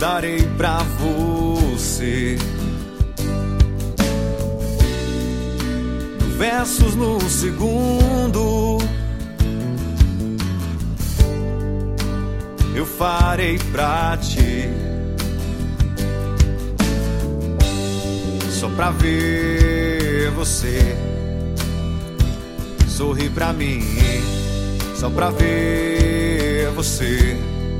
darei pra você. Versos no segundo eu farei pra ti, só pra ver você sorrir pra mim, só pra ver você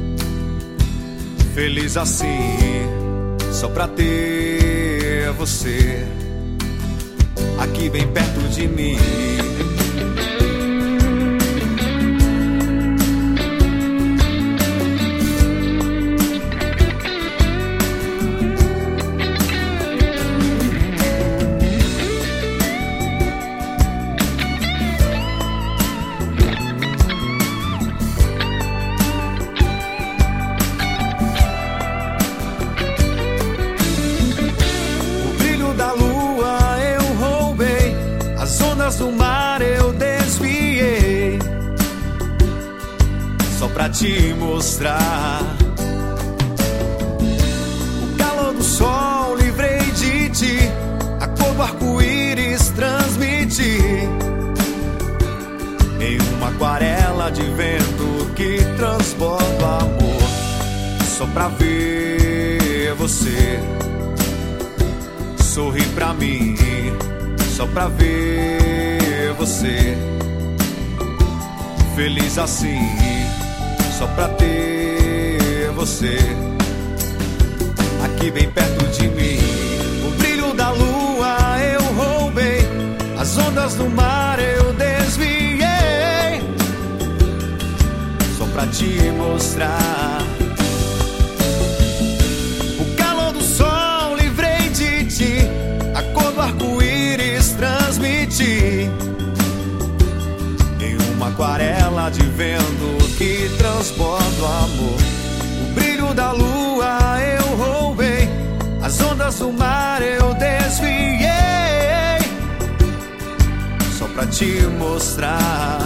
feliz assim, só pra ter você aqui bem perto de mim. Do mar eu desviei, só pra te mostrar o calor do sol, livrei de ti, a cor do arco-íris transmiti em uma aquarela de vento que transborda o amor, só pra ver você sorrir pra mim, só pra ver você feliz assim, só pra ter você aqui bem perto de mim. O brilho da lua eu roubei, as ondas do mar eu desviei, só pra te mostrar o calor do sol, livrei de ti, a cor do arco-íris transmiti em uma aquarela de vento que transborda o amor. O brilho da lua eu roubei, as ondas do mar eu desviei, só pra te mostrar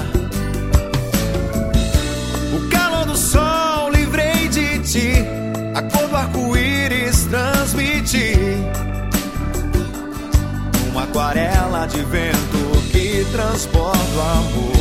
o calor do sol, livrei de ti, a cor do arco-íris transmiti, uma aquarela de vento que transborda o amor.